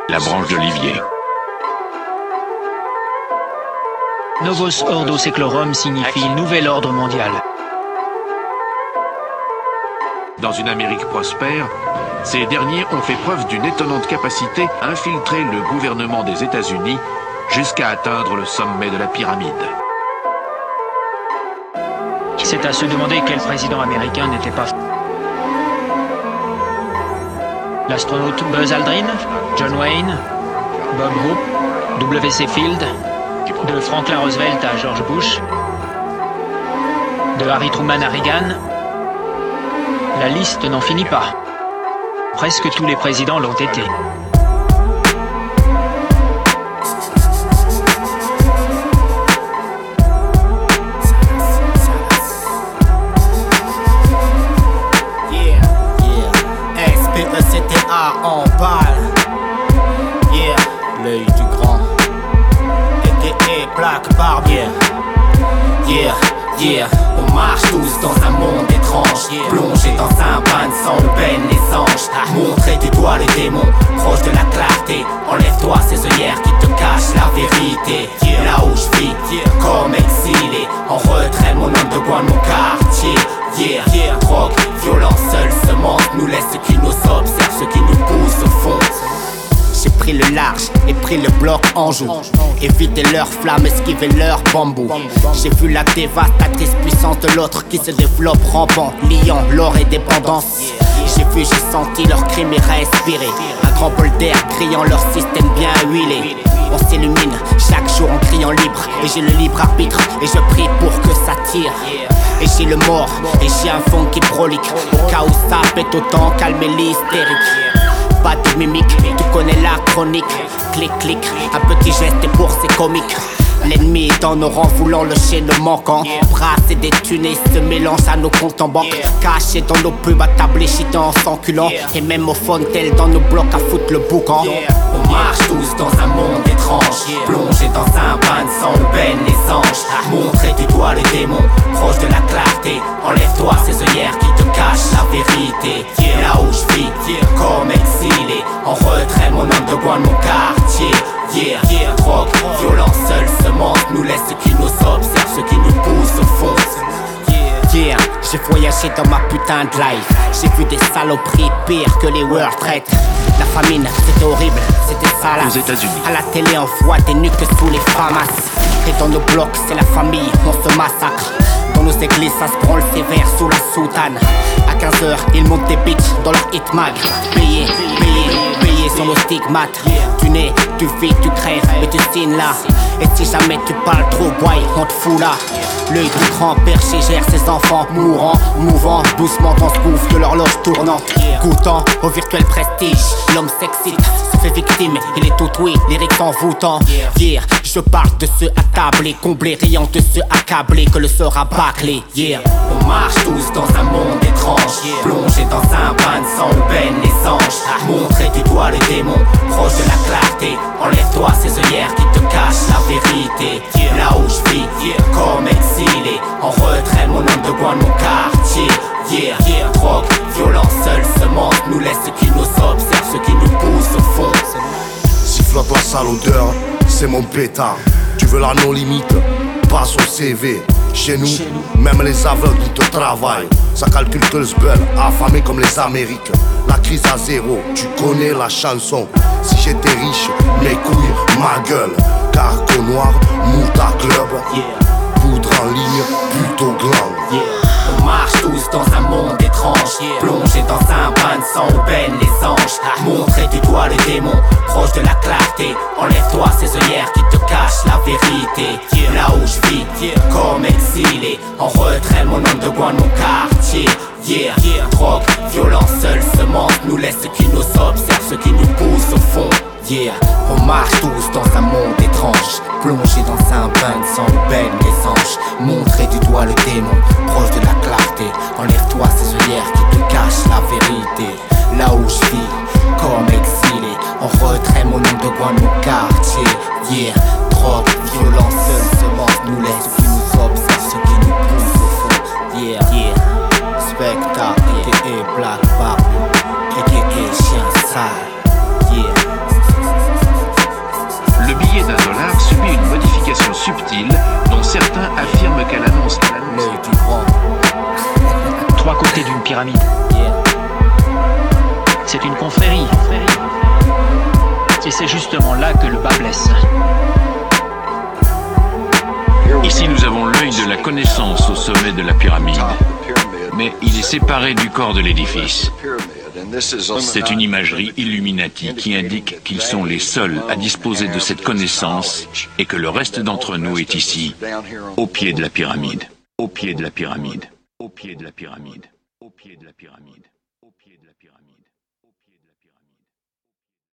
la branche d'olivier. Novos Ordo Seclorum signifie nouvel ordre mondial. Dans une Amérique prospère, ces derniers ont fait preuve d'une étonnante capacité à infiltrer le gouvernement des États-Unis jusqu'à atteindre le sommet de la pyramide. C'est à se demander quel président américain n'était pas l'astronaute Buzz Aldrin, John Wayne, Bob Hope, W.C. Field, de Franklin Roosevelt à George Bush, de Harry Truman à Reagan. La liste n'en finit pas. Presque tous les présidents l'ont été. SPECTA en balle. Yeah, l'œil du grand. A.K.A. Black Barb. Yeah, on marche tous dans un monde étrange, plongé dans un bain de sang où baignent les anges. Montrer du doigt les démons, proche de la clarté. Enlève-toi ces œillères qui te cachent la vérité. Là où je vis, comme exilé, en retrait mon underground, mon quartier. Drogue, violence, seule semence nous laisse ceux qui nous observent, ceux qui nous poussent au fond. J'ai pris le large et pris le bloc en joue. Éviter leurs flammes, esquiver leurs bambous. J'ai vu la dévastatrice puissance de l'autre qui se développe rampant, liant l'or et dépendance. J'ai vu, j'ai senti leurs crimes et respiré. Un grand bol d'air criant leur système bien huilé. On s'illumine chaque jour en criant libre. Et j'ai le libre arbitre et je prie pour que ça tire. Et j'ai le mort et j'ai un fond qui prolique. Au cas où ça pète autant calmer l'hystérique. Pas de mimique, tu connais la chronique. Clic, clic, un petit geste et pour c'est comique. L'ennemi est dans nos rangs voulant le chêne manquant. Brasser des thunes et se mélange à nos comptes en banque. Cachés dans nos pubs à table échitant en s'enculant. Et même au fontel dans nos blocs à foutre le boucan. On marche tous dans un monde étrange, plongé dans un bain de sang où baignent les anges. Montrer du doigt les démons, proche de la clarté. Enlève-toi ces œillères qui te cachent la vérité. Là où je vis, comme exilé, en retrait mon underground, mon quartier. Drogue, violence, seule semence nous laisse ceux qui nous observent, ceux qui nous poussent au fond. J'ai voyagé dans ma putain de life. J'ai vu des saloperies pires que les World Trade. La famine, c'était horrible, c'était sale. Aux États-Unis, à la télé, on voit des nuques sous les famas. Et dans nos blocs, c'est la famille, on se massacre. Dans nos églises, ça se branle sévère sous la soutane. À 15h, ils montent des bitches dans leur hitmag. Payés sur nos stigmates. Tu nais, tu vis, tu crèves, mais tu signes là. Et si jamais tu parles trop, boy, on te fout là. L'œil du grand-père gère ses enfants mourants, mouvant doucement dans ce gouffre de l'horloge tournante. Goûtant au virtuel prestige, l'homme s'excite, se fait victime, il est tout oui, lyrique envoûtant. Je parle de ceux accablés, comblés, riant de ceux accablés que le sort a bâclé. On marche tous dans un monde étrange, plongé dans un bain de sang où baignent les anges. Montrer du doigt les démons, proche de la clarté. Enlève-toi ces œillères qui te cachent la vérité. Là où je vis, comme exilé, en retrait mon underground, mon quartier. Drogue, violence, seule semence nous laisse ceux qui nous observent, ceux qui nous poussent au fond. Sifflote-toi sale odeur, c'est mon pétard. Tu veux la non-limite, pas son CV. Chez nous, même les aveugles ils te travaillent. Ça calcule que le sbeul, affamé comme les Amériques. La crise à zéro, tu connais la chanson. Si j'étais riche, mes couilles, ma gueule. Carco noir, Mouta Club. Poudre en ligne, plutôt gland. On marche tous dans un monde étrange, plongé dans un bain de sang où baignent les anges. Montrer du doigt les démons, proche de la clarté. Enlève-toi ces œillères qui te cachent la vérité. Là où je vis, comme exilé, en retrait mon underground, mon quartier. Drogue, violence, seule semence nous laisse ceux qui nous observent, ceux qui nous poussent au fond. On marche tous dans un monde étrange, plongé dans un bain de sang où baignent les anges. Montrer du doigt le démon, proche de la clarté. Enlève-toi ces œillères qui te cachent la vérité. Là où je vis, comme exilé, en retrait mon underground, mon quartier. Drogue, violence, seule semence nous laisse ceux qui nous observent, ceux qui nous poussent au fond. Specta, a.k.a. Black Barb, a.k.a. Chien Sale. subtile dont certains affirment qu'elle annonce L'œil du grand. 3 côtés d'une pyramide. C'est une confrérie. Et c'est justement là que le bas blesse. Ici, nous avons l'œil de la connaissance au sommet de la pyramide, mais il est séparé du corps de l'édifice. C'est une imagerie Illuminati qui indique qu'ils sont les seuls à disposer de cette connaissance et que le reste d'entre nous est ici, au pied de la pyramide, au pied de la pyramide, au pied de la pyramide, au pied de la pyramide.